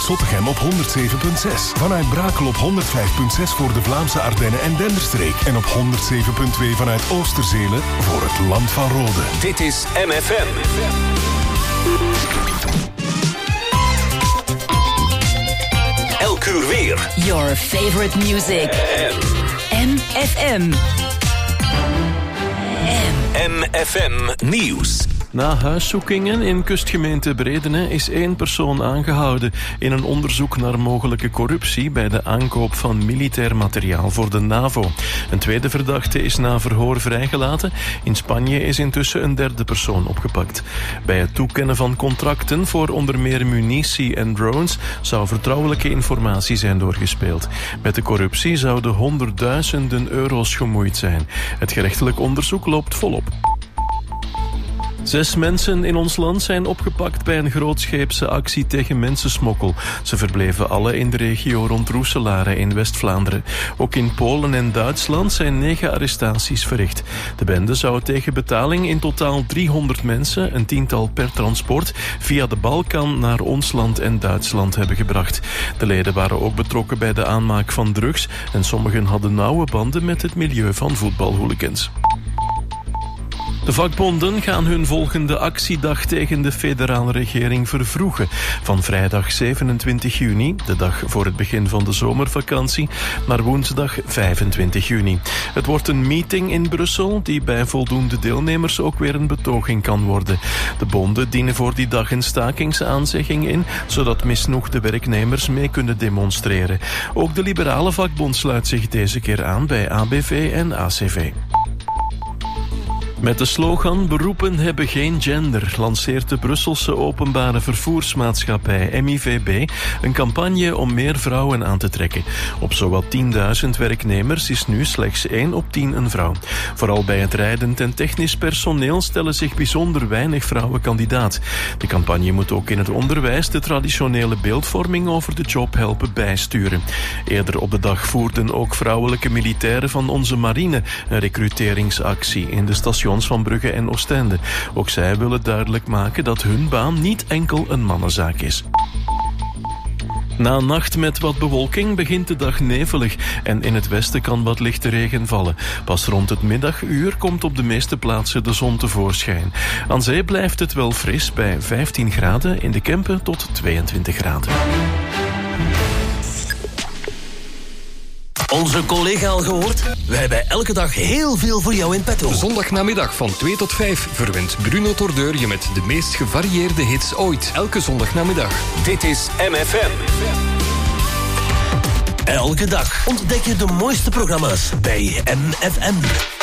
Zottegem op 107.6. Vanuit Brakel op 105.6 voor de Vlaamse Ardennen en Denderstreek. En op 107.2 vanuit Oosterzelen voor het Land van Rode. Dit is MFM. Elk uur weer. Your favorite music. MFM. MFM Nieuws. Na huiszoekingen in kustgemeente Bredene is 1 persoon aangehouden in een onderzoek naar mogelijke corruptie bij de aankoop van militair materiaal voor de NAVO. Een tweede verdachte is na verhoor vrijgelaten. In Spanje is intussen een derde persoon opgepakt. Bij het toekennen van contracten voor onder meer munitie en drones zou vertrouwelijke informatie zijn doorgespeeld. Met de corruptie zouden honderdduizenden euro's gemoeid zijn. Het gerechtelijk onderzoek loopt volop. 6 mensen in ons land zijn opgepakt bij een grootscheepse actie tegen mensensmokkel. Ze verbleven alle in de regio rond Roeselare in West-Vlaanderen. Ook in Polen en Duitsland zijn 9 arrestaties verricht. De bende zou tegen betaling in totaal 300 mensen, een 10-tal per transport, via de Balkan naar ons land en Duitsland hebben gebracht. De leden waren ook betrokken bij de aanmaak van drugs en sommigen hadden nauwe banden met het milieu van voetbalhooligans. De vakbonden gaan hun volgende actiedag tegen de federale regering vervroegen. Van vrijdag 27 juni, de dag voor het begin van de zomervakantie, naar woensdag 25 juni. Het wordt een meeting in Brussel die bij voldoende deelnemers ook weer een betoging kan worden. De bonden dienen voor die dag een stakingsaanzegging in, zodat misnoegde werknemers mee kunnen demonstreren. Ook de liberale vakbond sluit zich deze keer aan bij ABV en ACV. Met de slogan "Beroepen hebben geen gender" lanceert de Brusselse openbare vervoersmaatschappij MIVB een campagne om meer vrouwen aan te trekken. Op zowat 10.000 werknemers is nu slechts 1 op 10 een vrouw. Vooral bij het rijdend en technisch personeel stellen zich bijzonder weinig vrouwen kandidaat. De campagne moet ook in het onderwijs de traditionele beeldvorming over de job helpen bijsturen. Eerder op de dag voerden ook vrouwelijke militairen van onze marine een recruteringsactie in de stations van Brugge en Oostende. Ook zij willen duidelijk maken dat hun baan niet enkel een mannenzaak is. Na een nacht met wat bewolking begint de dag nevelig en in het westen kan wat lichte regen vallen. Pas rond het middaguur komt op de meeste plaatsen de zon tevoorschijn. Aan zee blijft het wel fris bij 15 graden, in de Kempen tot 22 graden. Onze collega al gehoord? We hebben elke dag heel veel voor jou in petto. Zondagnamiddag van 2 tot 5 verwint Bruno Tordeur je met de meest gevarieerde hits ooit. Elke zondagnamiddag. Dit is MFM. Elke dag ontdek je de mooiste programma's bij MFM.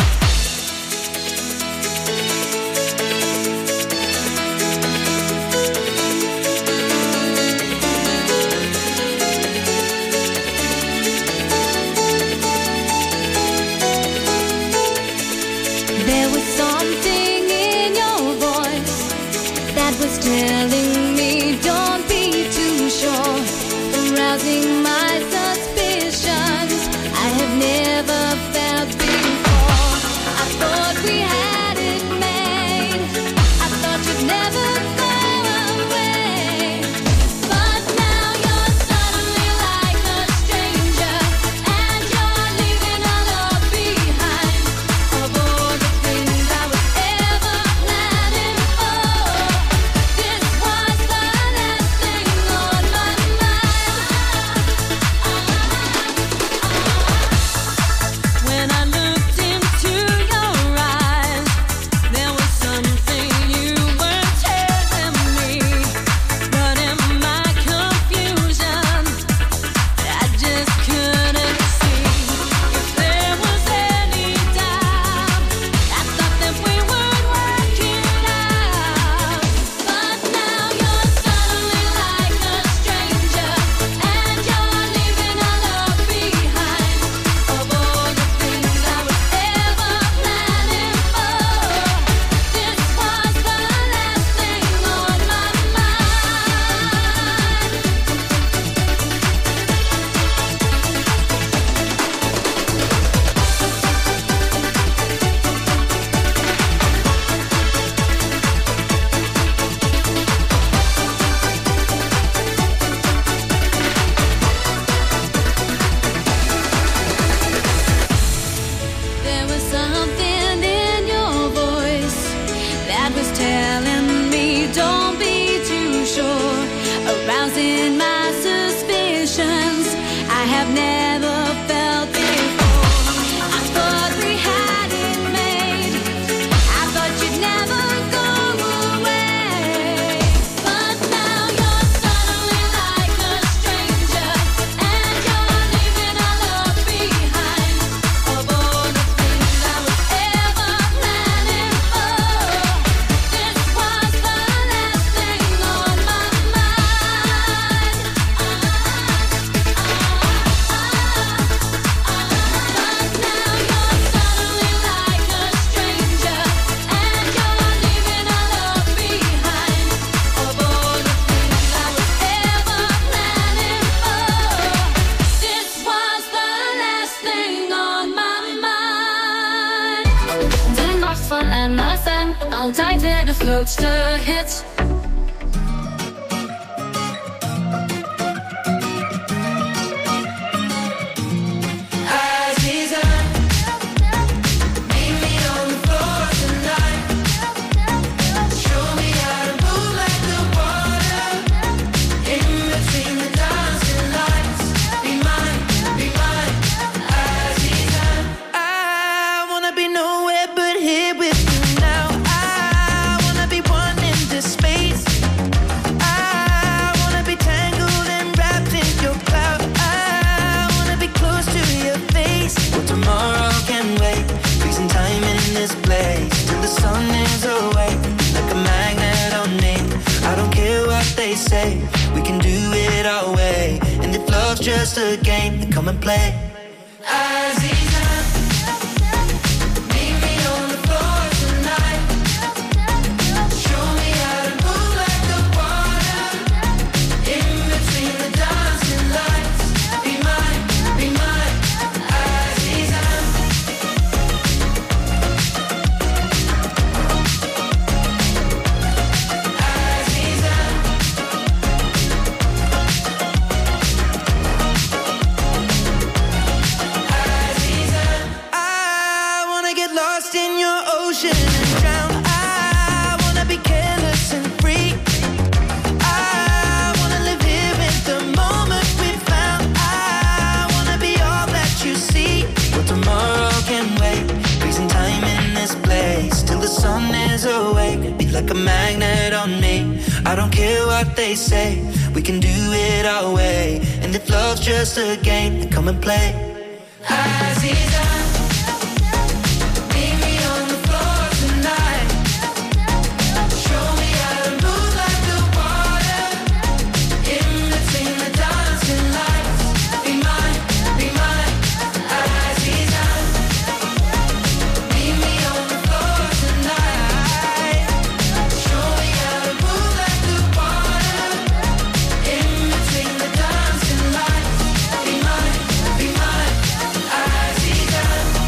Telling me don't be too sure, arousing my suspicions I have never felt before. in my suspicions. I have never felt before. I thought we had it made. I thought you'd never go away. But now you're suddenly like a stranger, and you're leaving our love behind. Of all the things I was ever planning for, this was the last thing on my mind. But now you're suddenly like a stranger, and you're leaving our love behind. Of all the things I was ever planning for, this was the last thing on my mind. Den nacht van MFM, altijd weer de grootste hits. I wanna be nowhere but here with you now. I wanna be one in this space. I wanna be tangled and wrapped in your cloud. I wanna be close to your face. Well, tomorrow can wait. Freezing time in this place till the sun is awake. Like a magnet on me. I don't care what they say. We can do it our way. And if love's just a game, then come and play. Aziza, meet me on the floor tonight. Show me how to move like the water. In between the dancing lights. Be mine, Aziza. Aziza. I wanna get lost in your ocean and drown. I wanna be careless and free. I wanna live here in the moment we found. I wanna be all that you see. Well, tomorrow can wait. Freezing time in this place till the sun is awake. Be like a magnet on me. I don't care what they say. We can do it our way. And if love's just a game, then come and play. Aziza, meet me on the floor tonight. Show me how to move like the water. In between the dancing lights. Be mine, Aziza. Meet me on the floor tonight. Show me how to move like the water. In between the dancing lights. Be mine, Aziza.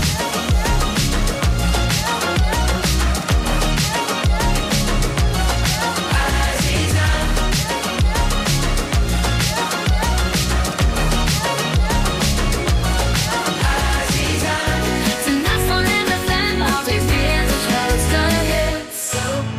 Tonight on MFM, I'll be being the close to hits.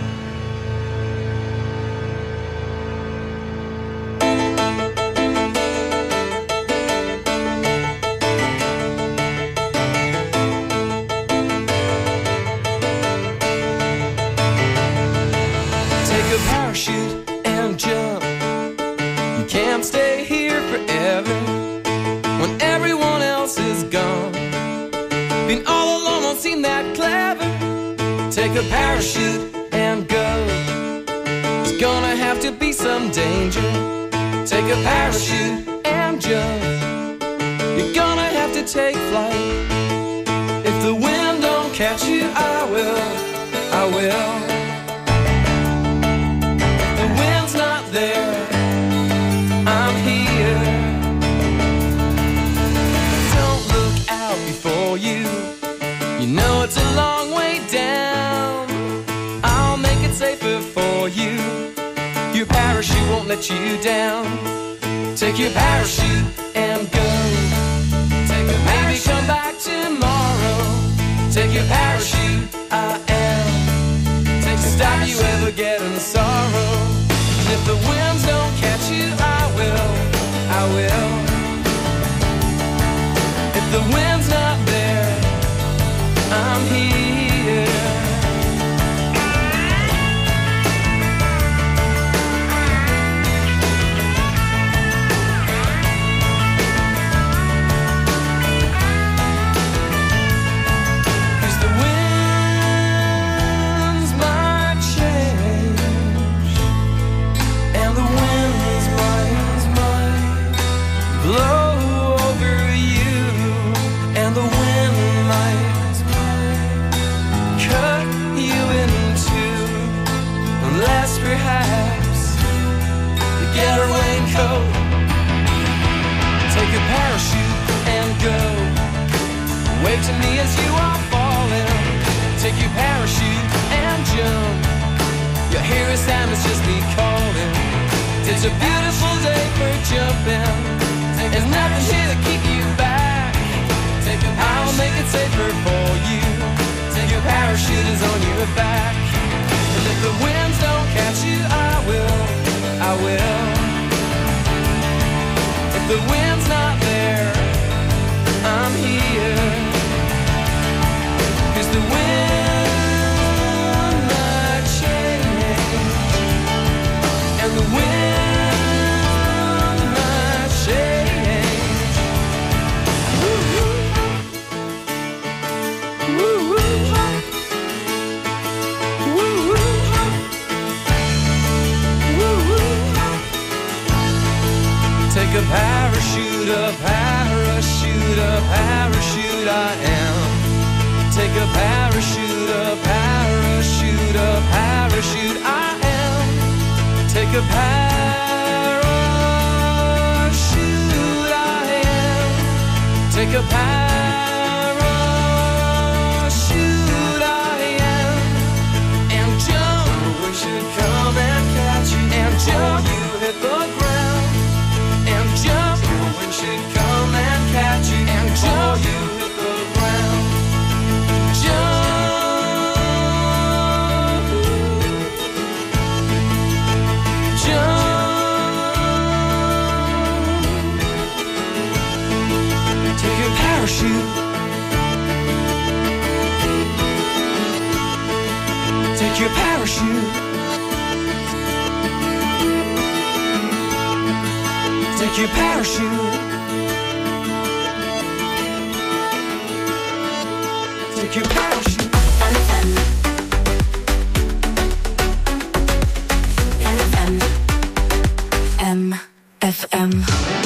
Take a parachute and jump. You can't stay here forever when everyone else is gone. Being all alone won't seem that clever. Take a parachute and go. There's gonna have to be some danger. Take a parachute and jump. You're gonna have to take flight. If the wind don't catch you, I will. The wind's not there, I'm here. Don't look out before you. You know it's a long way down. I'll make it safer for you. Your parachute won't let you down. Take your parachute and go. Maybe come back tomorrow. Take your parachute, I am. Take to stop you ever getting sorrow. And if the winds don't catch you, I will. It's a beautiful day for jumping. There's nothing here to keep you back. I'll make it safer for you. Your parachute is on your back. And if the winds don't catch you, I will. If the wind's not there, I'm here. 'Cause the wind might change, and the wind might change. Woo-hoo. Woo-hoo. Take a parachute, a parachute, a parachute I am. Take a parachute, a parachute, a parachute I am. Take a parachute I am. Take a parachute I am. And jump, we should come and catch you. And jump, you hit the ground. And jump, we should come and catch you. And jump, you hit the ground. Jump, jump. Take your parachute. Take your parachute. Take your parachute. Take your parachute. FM.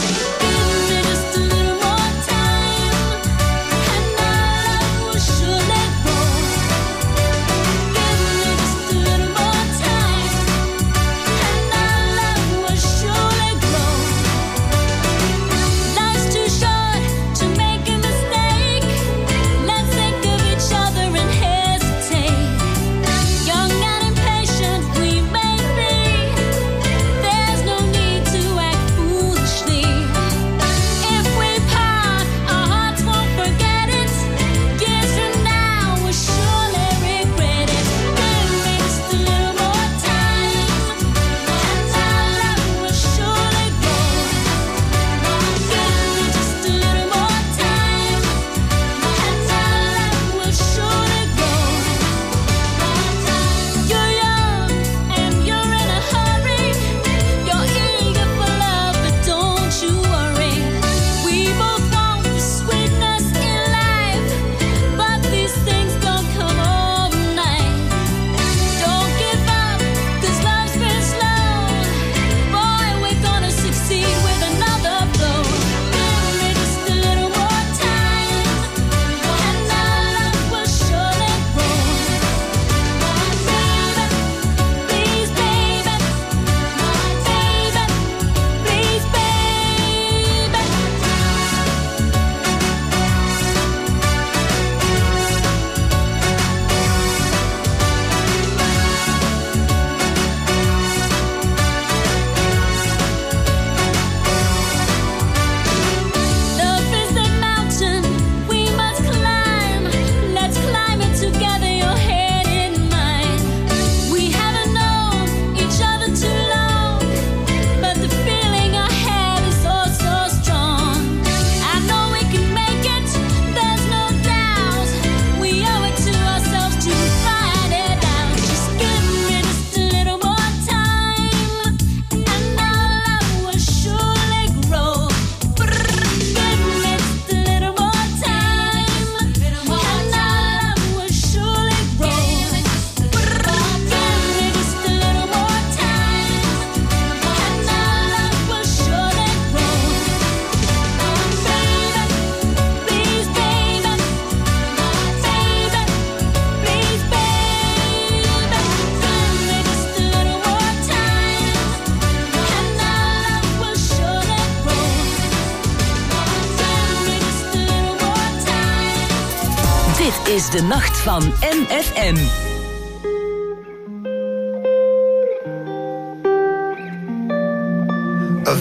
is de nacht van MFM.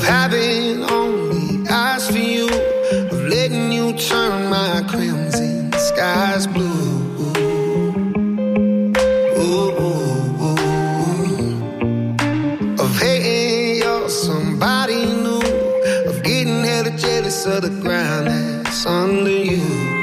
having only eyes for you, of letting you turn my crimson skies blue. Of hating you're somebody new, of getting hella jealous of the ground that's under you.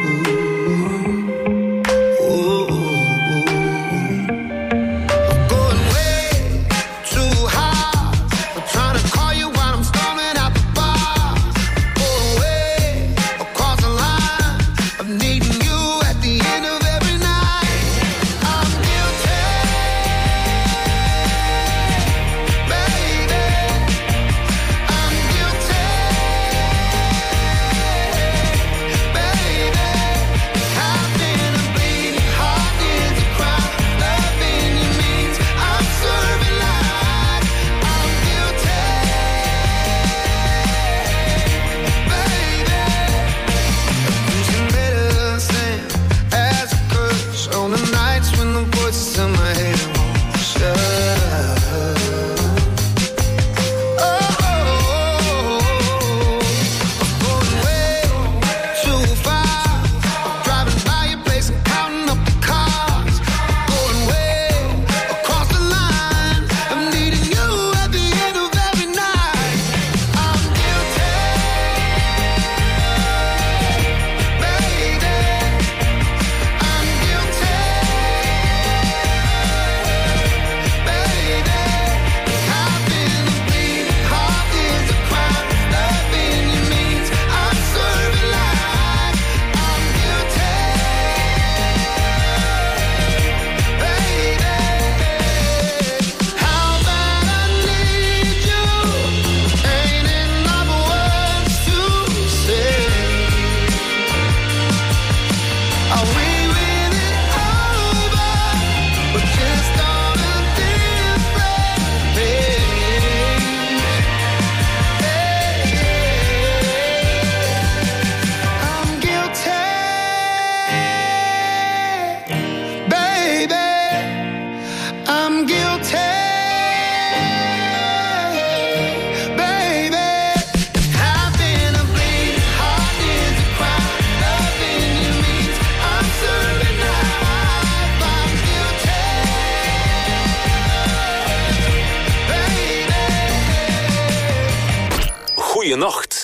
Goeienacht.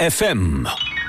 FM.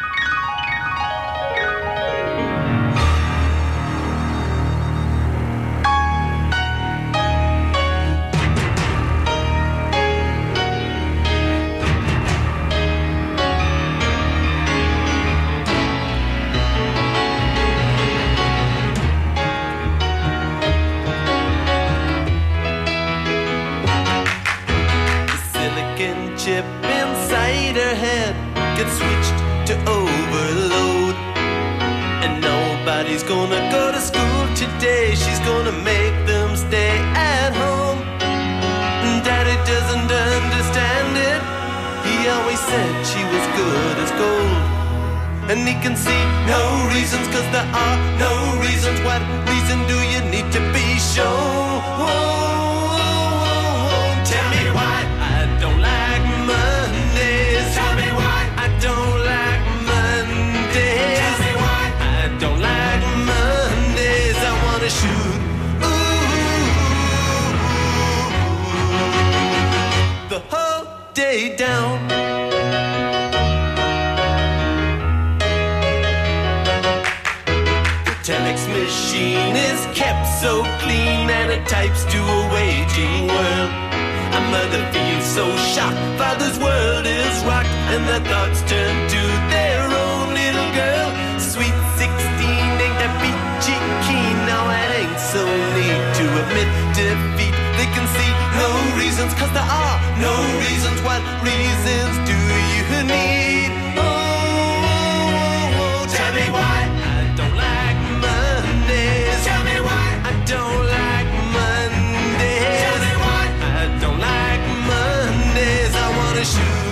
Gonna go to school today. She's gonna make them stay at home. Daddy doesn't understand it. He always said she was good as gold. And he can see no reasons, 'cause there are no reasons. What reason do you need to be shown? Tell me why I don't like Mondays. Tell me why I don't like Mondays. Tell me why I don't like Mondays. I wanna shoot the whole day down. The telex machine is kept so clean, and it types to a waging world. A mother feels so shocked, father's world is rocked, and their thoughts turn to their own little girl. Sweet 16 ain't that peachy keen. Now it ain't so neat to admit defeat. They can see no reasons, 'cause there are no reasons. What reasons do you need? Tell me why I don't like Mondays. Tell me why I don't like Mondays. Tell me why I don't like Mondays. I wanna shoot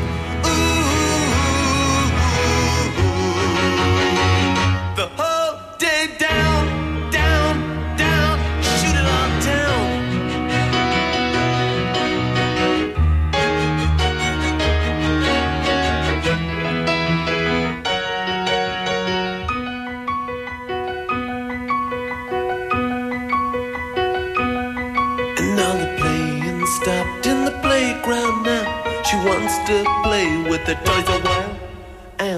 the whole day down, down, down. Shoot it all down.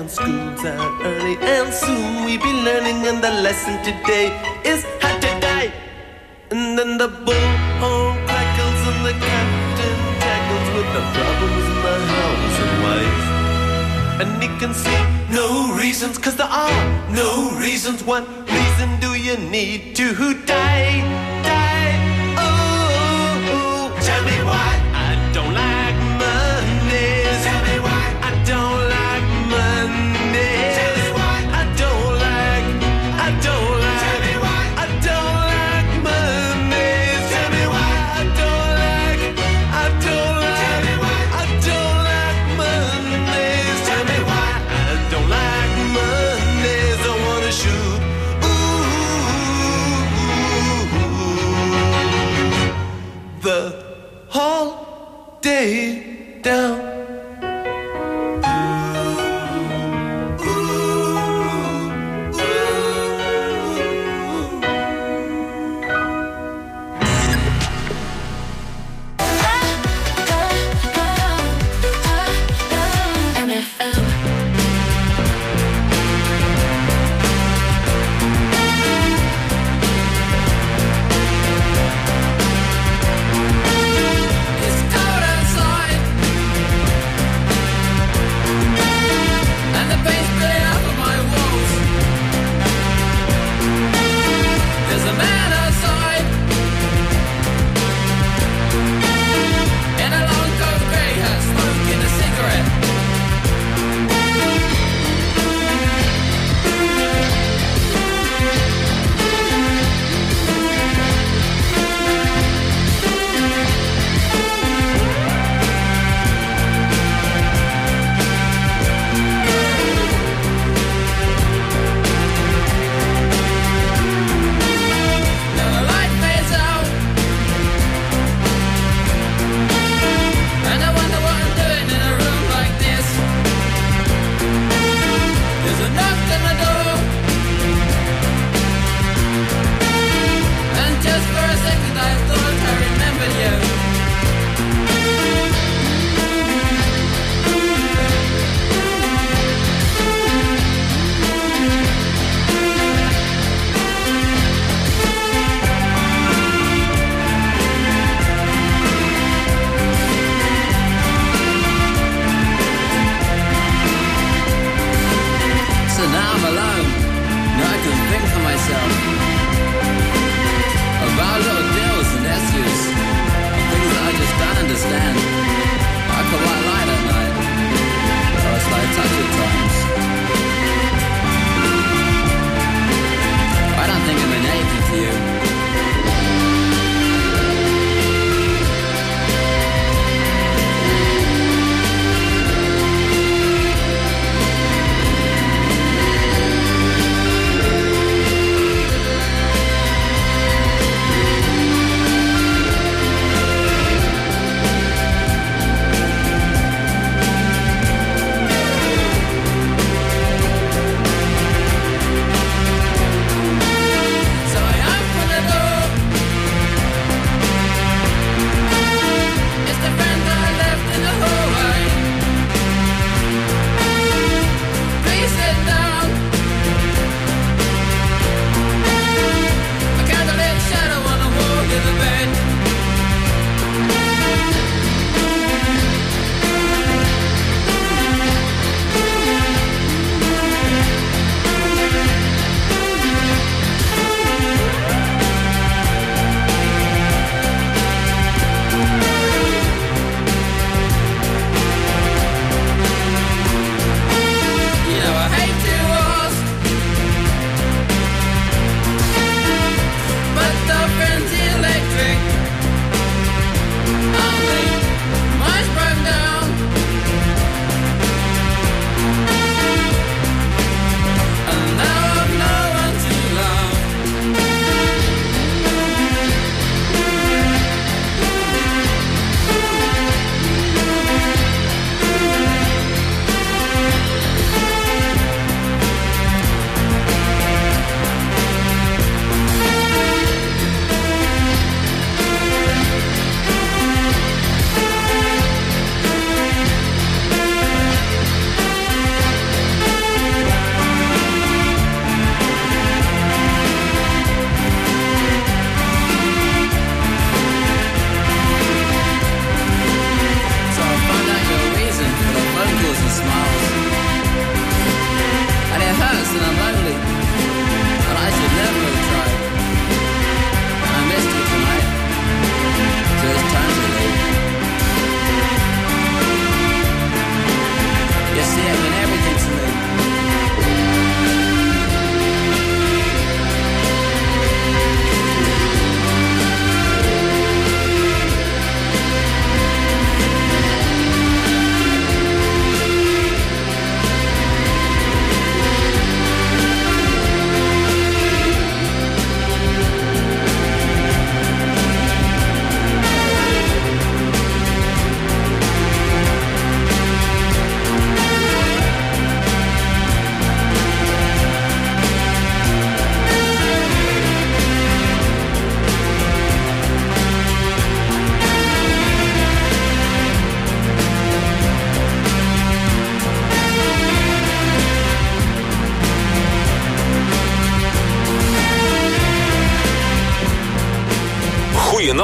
and school's out early, and soon we be learning, and the lesson today is how to die. And then the bullhorn crackles and the captain tackles with the problems in the house and wife. And he can see no reasons, 'cause there are no reasons. What reason do you need to die? Die, oh, tell me why I don't like Mondays. Tell me why I don't like Mondays. Tell me why I don't like, tell me why I don't like Mondays. Tell me why I don't like, tell me why I don't like Mondays. Tell me why I don't like Mondays. I wanna shoot. Ooh.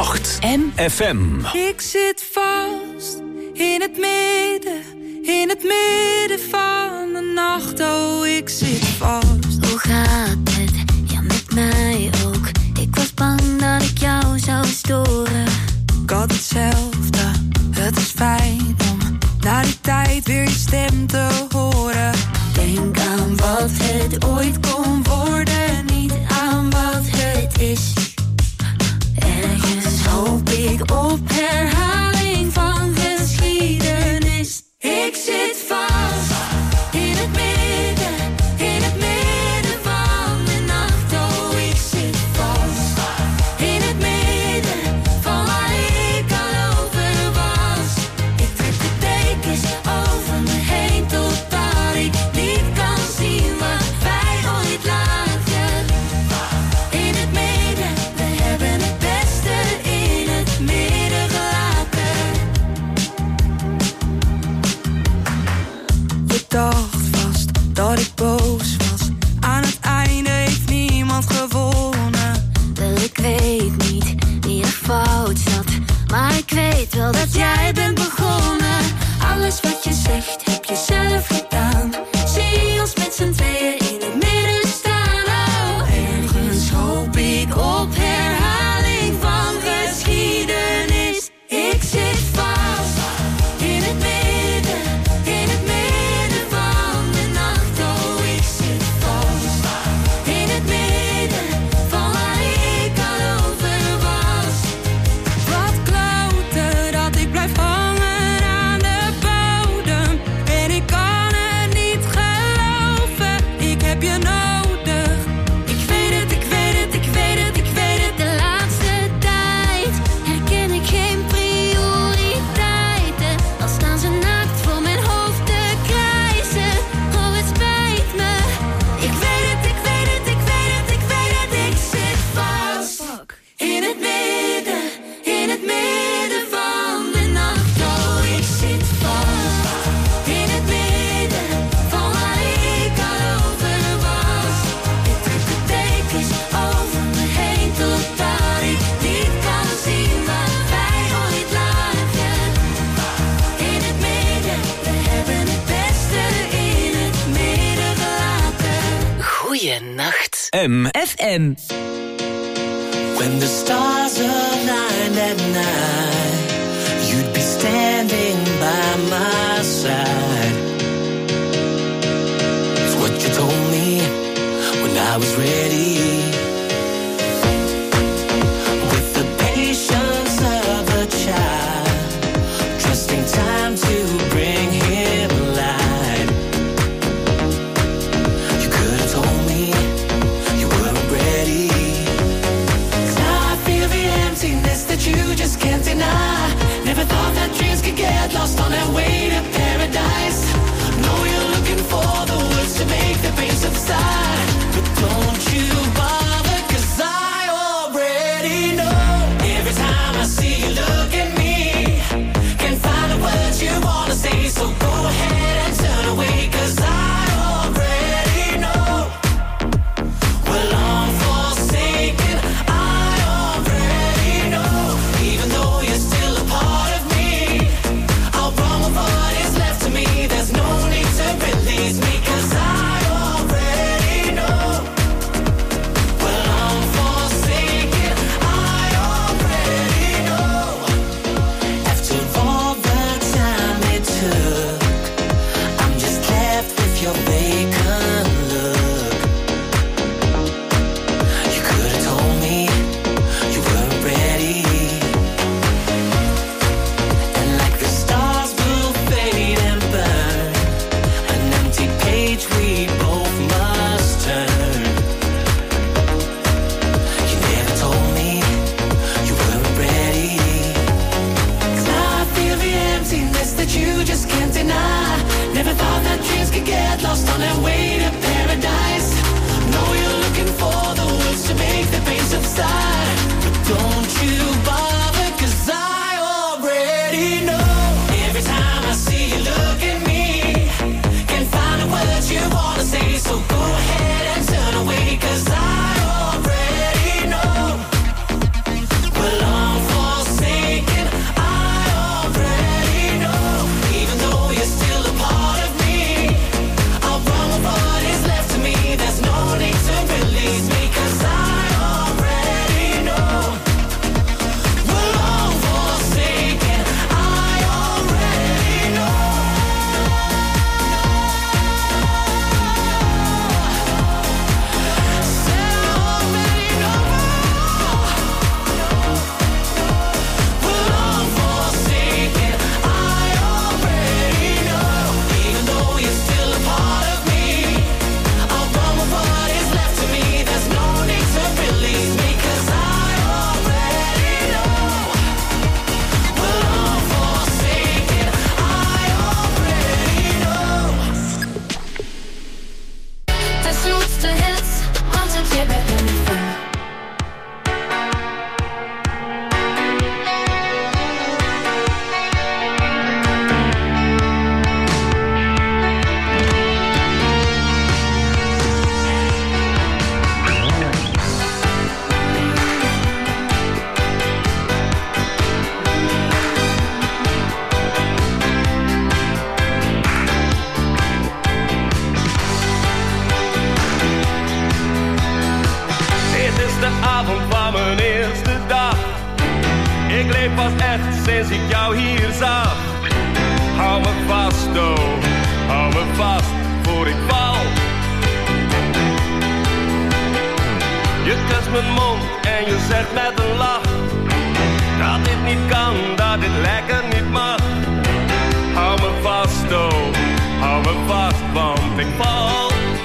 Nacht. FM. Ik zit vast in het midden van de nacht. Oh, ik zit vast. Hoe gaat het? Ja, met mij ook. Ik was bang dat ik jou zou storen. Ik had hetzelfde. Het is fijn om na die tijd weer je stem te horen. Denk aan wat het ooit kon worden, niet aan wat het is. Ergens hoop ik op herhaling van geschiedenis. Ik zit vast in het midden van de nacht. Oh, ik zit vast in het midden van waar ik al over was. Ik trek de dekens over me heen totdat ik niet kan zien wat wij ooit laten. In het midden, we hebben het beste in het midden gelaten. Je dacht vast dat ik boos was. Aan het einde heeft niemand gewonnen. Wel, ik weet niet wie er fout zat, maar ik weet wel dat jij bent begonnen. Alles wat je zegt heb je zelf gedaan. Zie ons met z'n tweeën in het midden staan. Oh, ergens hoop ik op herhaling van geschiedenis. Ik zit vast in het midden van de nacht. Oh, ik zit vast in het midden van waar ik al over was. Wat kloten dat ik blijf hangen aan de bodem. En ik kan het niet geloven, ik heb je nodig. Ik weet het, ik weet het, ik weet het, ik weet het. De laatste tijd herken ik geen prioriteiten. Al staan ze naakt voor mijn hoofd te krijsen. Oh, het spijt me. Ik weet het, ik weet het, ik weet het, ik weet het. Ik zit vast in het midden van de nacht. Oh, ik zit vast in het midden van waar ik al over was. Ik trek de dekens over me heen totdat ik niet kan zien wat wij ooit laten. In het midden, we hebben het beste in het midden gelaten. Goeienacht. FM. When the stars aligned at night, you'd be standing by my side. It's what you told me when I was ready. With the patience of a child, trusting time to bring him light. You could have told me you weren't ready. 'Cause now I feel the emptiness that you just can't deny. Never thought that dreams could get lost on their way to paradise. Know you're looking for the words to make the pain subside, but don't you bother. leef pas echt sinds ik jou hier zag. Hou me vast, oh, hou me vast voor ik val. Je kust mijn mond en je zegt met een lach dat dit niet kan, dat dit lekker niet mag. Hou me vast, oh, hou me vast, want ik val.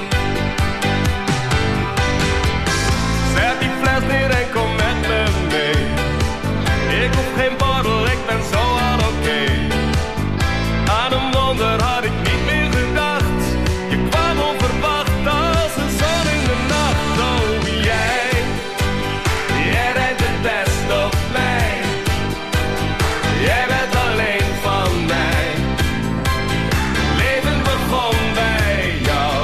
Zet die fles neer en kom met me mee. Ik hoef geen bordel, ik ben zo al oké. Aan een wonder had ik niet meer gedacht. Je kwam onverwacht als een zon in de nacht. Oh, jij rijdt het best op mij. Jij bent alleen van mij. Leven begon bij jou.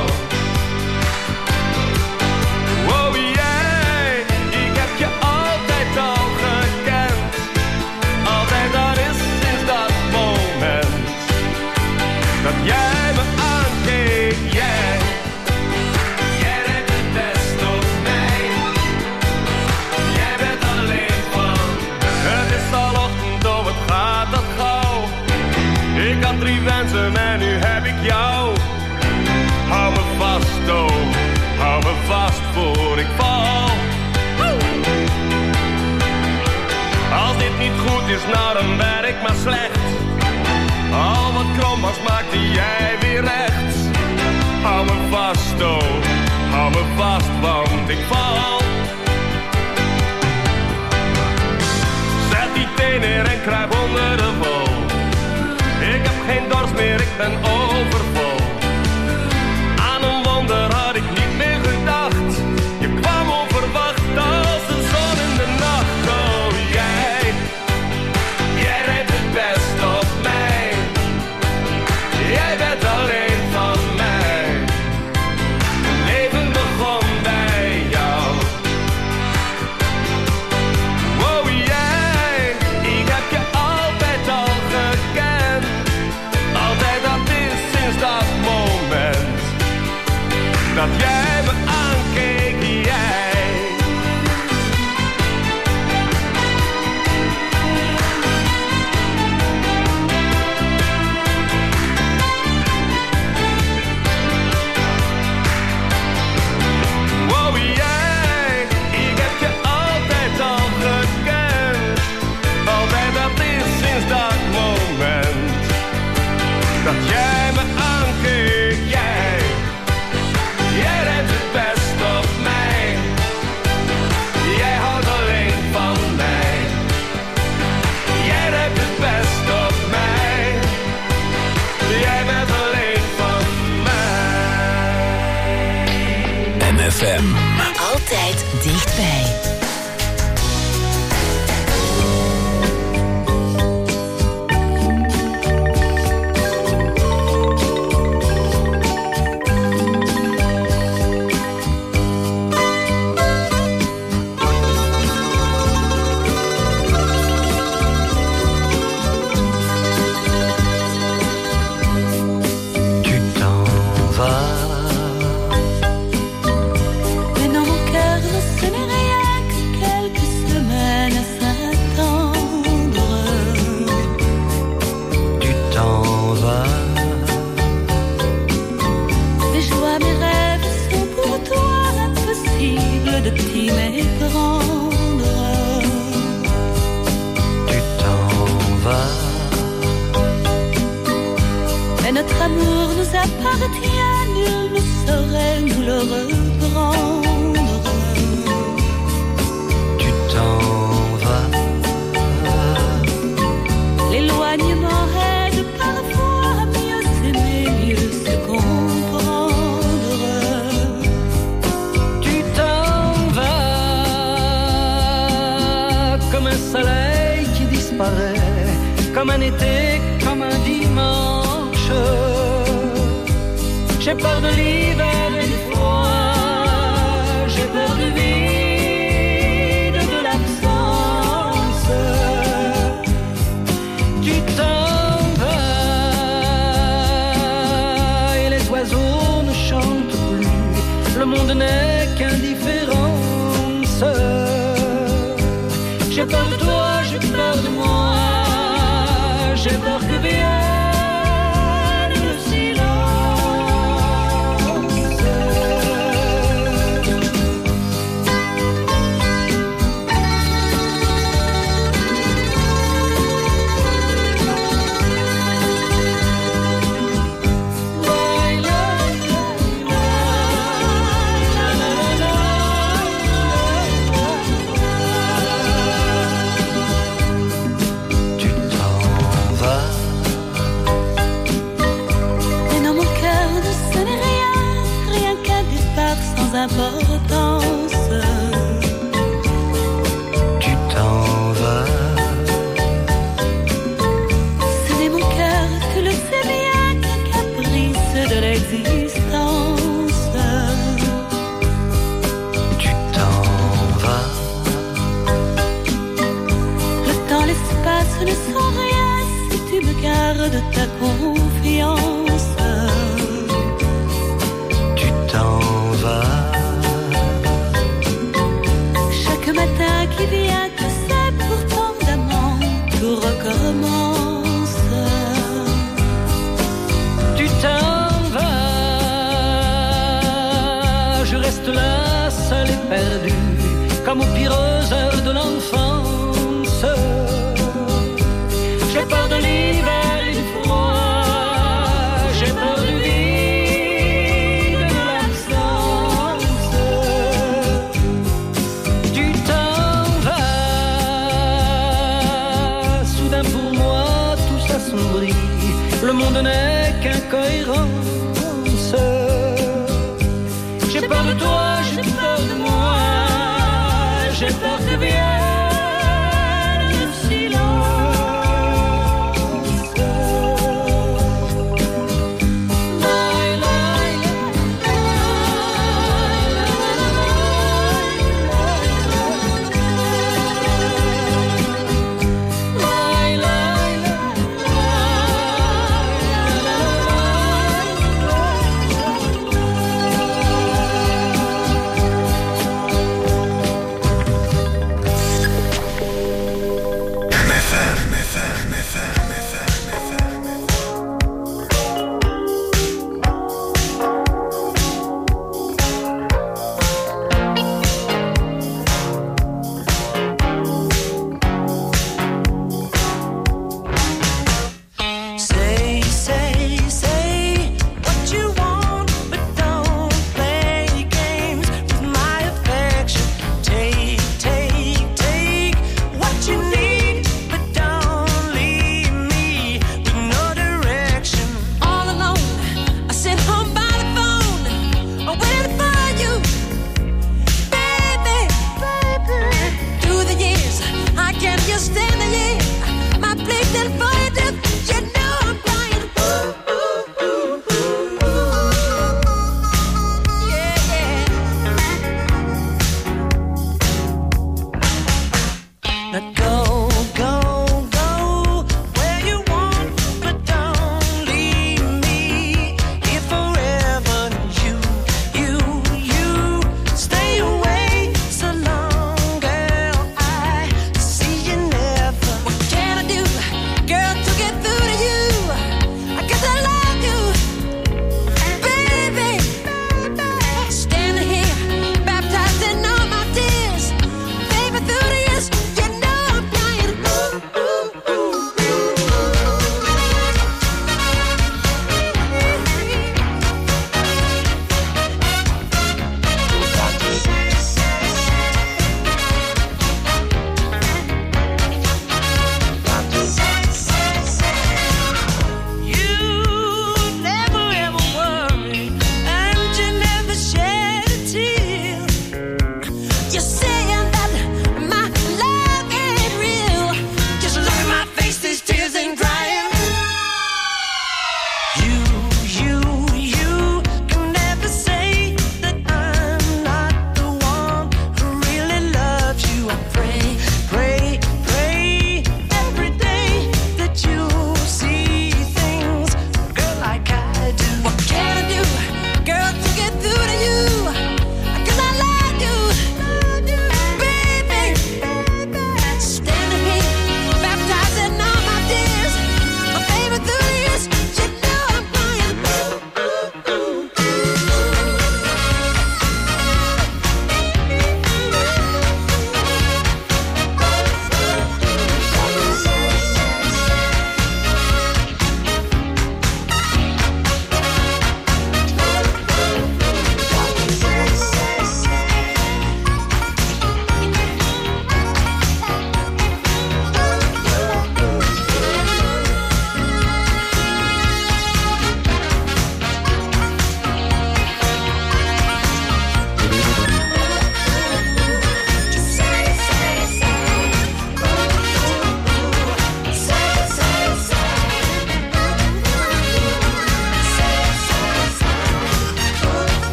Oh, jij, ik heb je altijd al gekend. Altijd, dat is sinds dat moment dat jij me aankeek, jij rijdt het best op mij. Jij bent alleen van. Het is al ochtend, oh wat gaat dat gauw. Ik had 3 wensen en nu heb ik jou. Hou me vast, oh, hou me vast voor ik val. Als dit niet goed is, nou dan ben ik maar slecht. Al wat krom was, maakte jij weer recht. Hou me vast, oh, hou me vast, want ik val. Zet die teen neer en kruip onder de wol. Ik heb geen dorst meer, ik ben overvol. Aan een wonder had ik niet meer gedacht. Je kwam onverwacht als een zon in de nacht. Oh, jij rijdt het best op mij. Jij bent alleen van mij. Leven begon bij jou. Oh, jij, ik heb je altijd al gekend. Altijd, dat is sinds dat moment dat jij me aankeek, jij. Wow, jij, ik heb je altijd al gekend. Altijd, dat is sinds dat moment dat jij me aankeek, jij. Jij rijdt het best op mij. Jij houdt alleen van mij. Jij rijdt het best op mij. Jij bent alleen van mij. MFM. Altijd dichtbij. Tu t'en vas. Mais dans mon cœur, ce n'est rien que quelques semaines à s'attendre. Tu t'en vas. Mes joies, mes rêves sont pour toi impossible de t'y méprendre. Tu t'en vas. Mais notre amour nous appartient, nul ne saurait nous le reprendre. Tu t'en vas. L'éloignement aide parfois à mieux s'aimer, mieux se comprendre. Tu t'en vas comme un soleil qui disparaît, comme un été, comme un dimanche. J'ai peur de l'hiver et du froid, j'ai peur du vide, de l'absence. Tu t'en vas et les oiseaux ne chantent plus. Le monde n'est qu'indifférence. J'ai peur de toi, j'ai peur de moi. l'existence. Tu t'en vas. Le temps, l'espace ne sont rien si tu me gardes ta confiance. Tu t'en vas. Chaque matin qui vient, tu sais, pour tant d'amants, tout recommence. Tu t'en vas. Je reste là, seul et perdu, comme aux pires heures de l'enfance. J'ai peur de l'hiver et du froid. J'ai peur du vide, de l'absence. Tu t'en vas. Soudain pour moi tout s'assombrit. Le monde n'est qu'incohérence. J'ai peur de toi, j'ai peur de moi. J'ai peur que vienne le silence.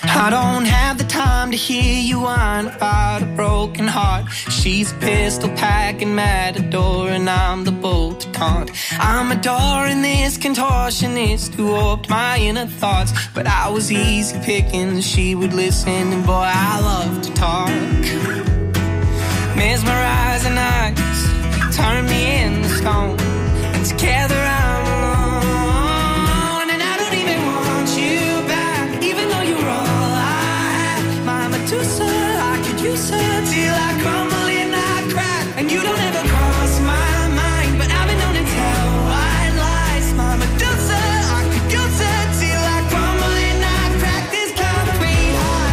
I don't have the time to hear you whine about a broken heart. She's a pistol-packing matador and I'm the bull to taunt. I'm adoring this contortionist who warped my inner thoughts. But I was easy picking, she would listen, and boy, I love to talk. Mesmerizing eyes turn me into stone, and together I'm alone. And I don't even want you back, even though you're all I have. My Medusa, I could use her till I crumble and I crack. And you don't ever cross my mind, but I've been known to tell white lies. My Medusa, I could use her till I crumble and I crack. This concrete heart,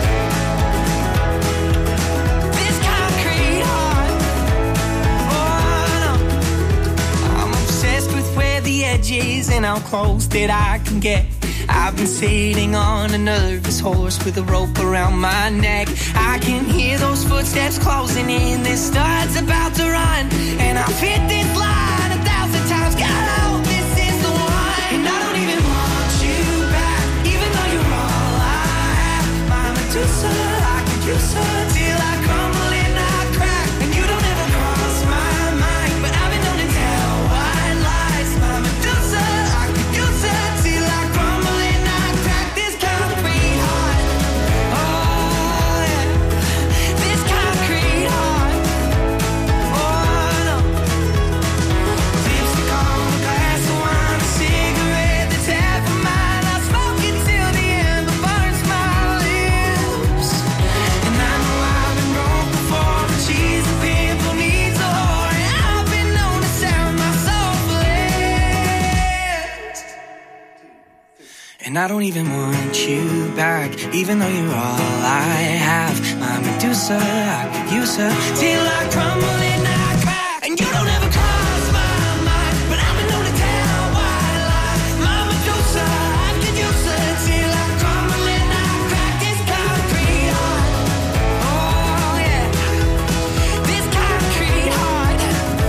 this concrete heart. Oh no, I'm obsessed with where the edge is and how close that I can get. I've been sitting on a nervous horse with a rope around my neck. I can hear those footsteps closing in, this stud's about to run, and I've hit this line 1,000 times. God, I hope this is the one. And I don't even want you back, even though you're all I have. My Medusa, I could use her till I crumble and I crack. And you don't ever cross my mind, but I've been known to tell white lies. My Medusa, I could use her till I crumble and I crack. This concrete heart, oh yeah, this concrete heart, oh no. Lipstick on a glass of wine, a cigarette that's half of mine. I smoke it till the ember burns my lips. And I know I've been broke before, but she's a pimple, needs a whore, and I've been known to sound my soul for less. And I don't even want you back, even though you're all I have. My Medusa, I could use her till I crumble and I crack. And you don't ever cross my mind, but I've been known to tell white lies. My Medusa, I could use her till I crumble and I crack. This concrete heart, oh yeah, this concrete heart,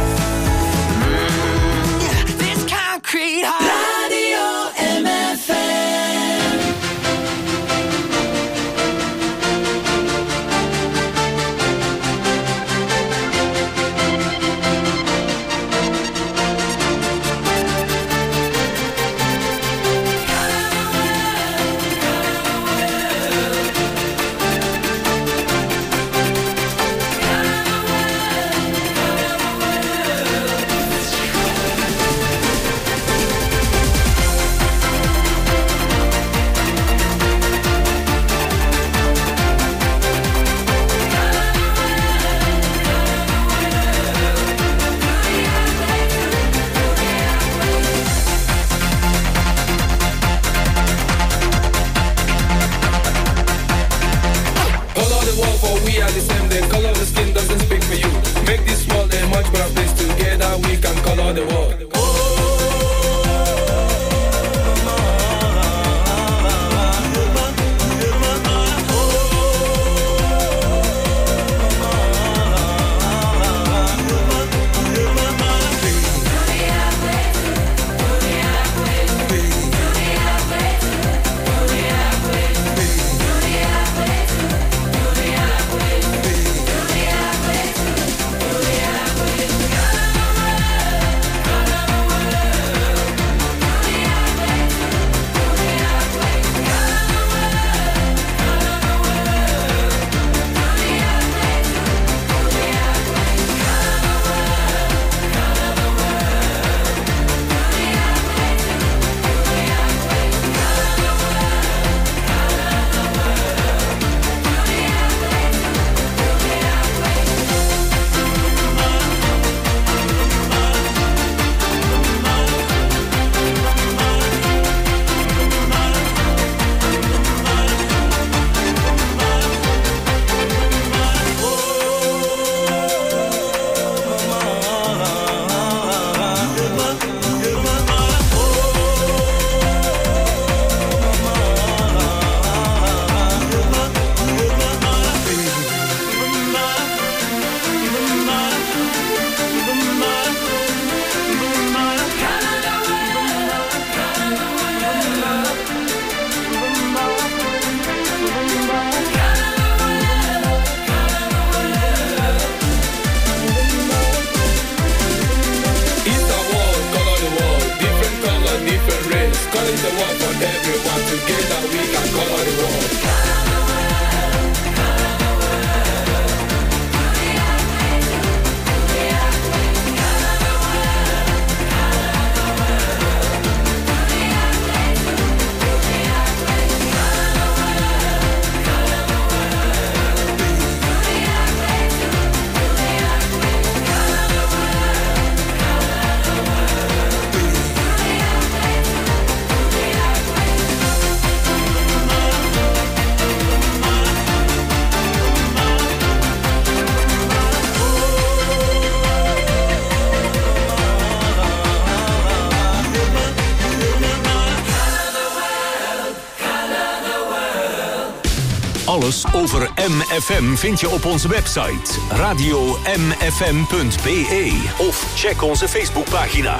yeah, this concrete heart. Radio MFM. Color the wall for we are the same, then color the skin doesn't speak for you. Make this world a much better place, together we can color the world. Alles over MFM vind je op onze website radiomfm.be of check onze Facebookpagina.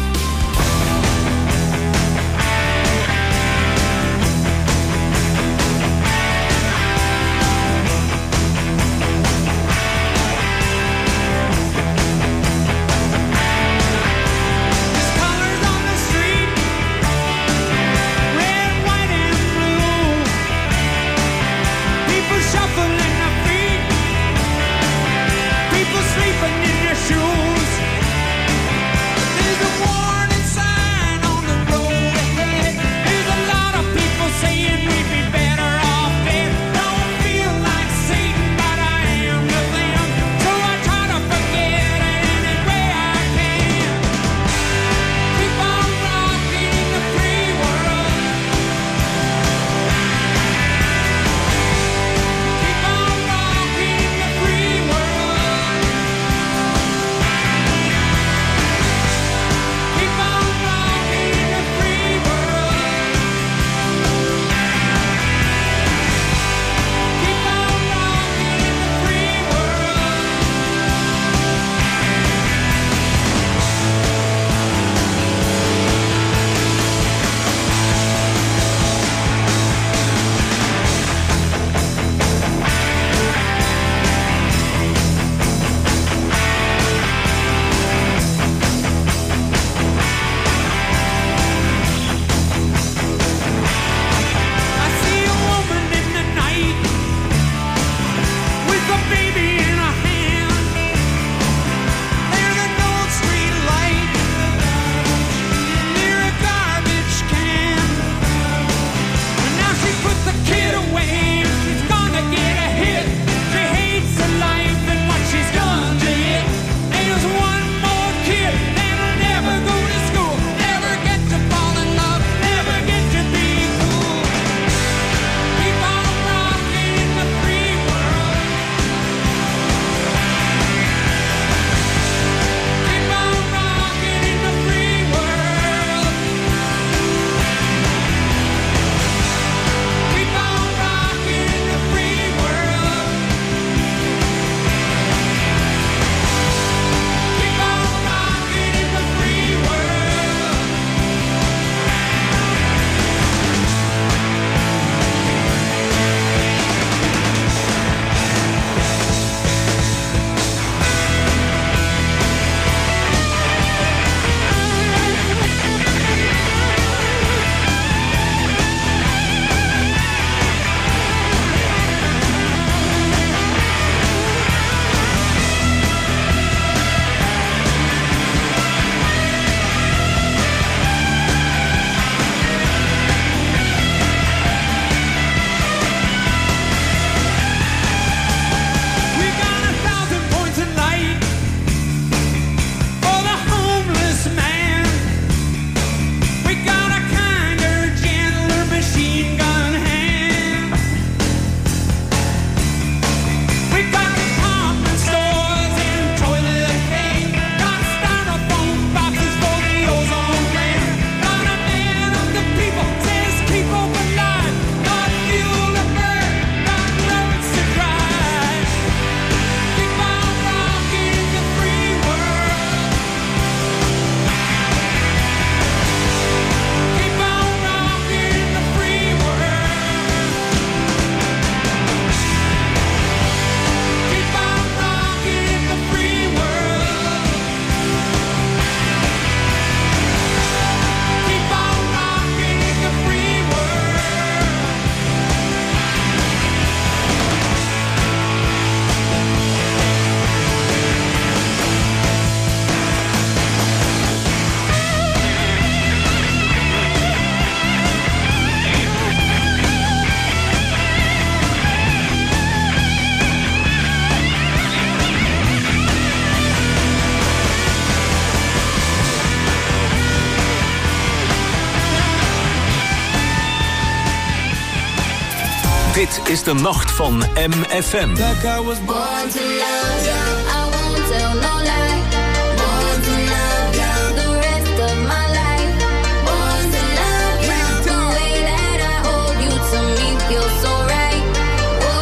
Dit is de nacht van MFM. Like I was born to love you. I won't tell no lie. Born to love you. The rest of my life. Born to love you. The way that I hold you to me feels so right.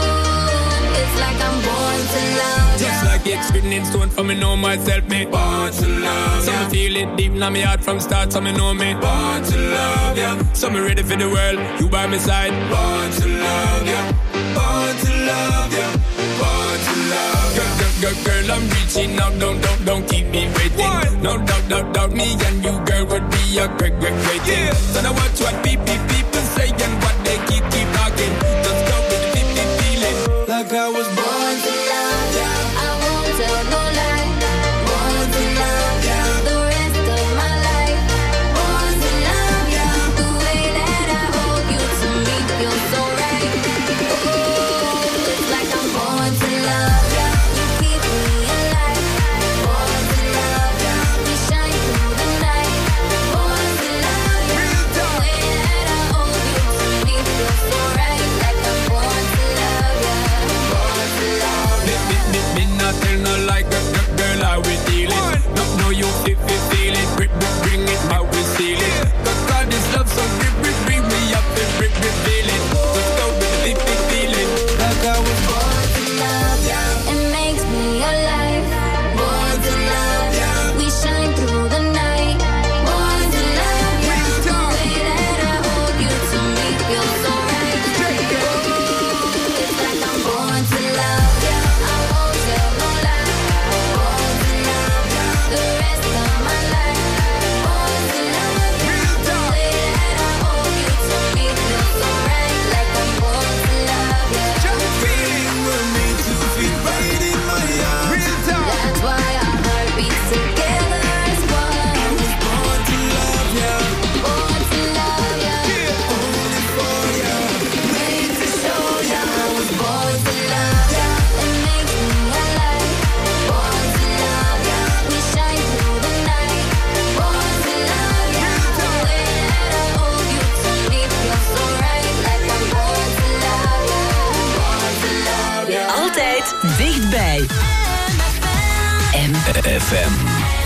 in stone for me know myself, me born to love. So me feel it deep in my heart from start, so me know me born to love, yeah. So me ready for the world, you by my side. Born to love, yeah. Born to love, yeah. Born to love, yeah. Girl, I'm reaching out, don't keep me waiting. No doubt, me and you, girl, would be a great thing. Yeah. So now watch what people say and what they keep talking. Just go with the feeling. Like I was born to love, yeah. I won't tell no lie. Born to love, yeah. The rest of my life. Born to love, yeah. The way that I hold you to me feels so right. Oh, it's like I'm born to love, yeah. You keep me alive. Born to love, yeah. We shine through the night. Born to love, yeah. The way that I hold you to me feels so right. Like I'm born to love, yeah. Born to love, yeah. Me not tell no like a girl how we dealing. No you feel it, bring it how we seal it. God this love so bring me up and feel it. Let's go with the feeling. Like I was born to love, yeah. It makes me alive. Born to love, yeah. We shine through the night. Born to love, yeah. The way that I hold you to me feels so right. Oh, it's like I'm born to love, yeah. I won't tell no lie. Born to love, yeah. The rest of my life. Born to love, yeah. The way that I hold you to me feels so right. Like I'm born to love, yeah. Just feeling with me to feel right in my arms. That's why our heart beats together as one. I was born to love, yeah. Born to love, yeah. Only for ya. Made to show ya. I was born to love, yeah. It makes me alive. Born to love, yeah. We shine through the night. Born to love, yeah. The way that I hold you to me feels so right. Like I'm born to love, yeah. Born to love, yeah. Altijd dichtbij. FM.